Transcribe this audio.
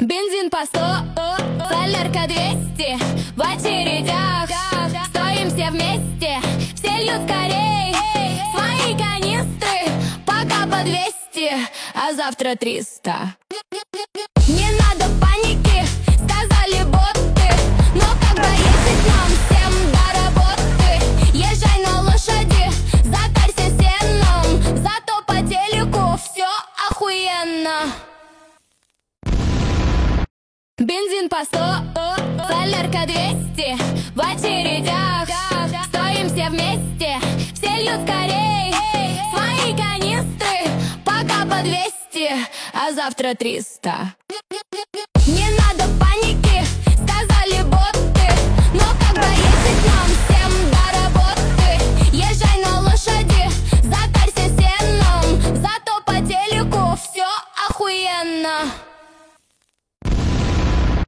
Бензин по 100, солярка 200. В очередях стоим все вместе. Все льют скорей свои канистры. Пока по 200, а завтра 300. Не надо паники, сказали боты. Но как доехать нам всем до работы? Езжай на лошади, затарься сеном. Зато по телеку все охуенно. Бензин по 100, солярка 200. В очередях стоим все вместе. Все льют скорей свои канистры. Пока по 200, а завтра 300.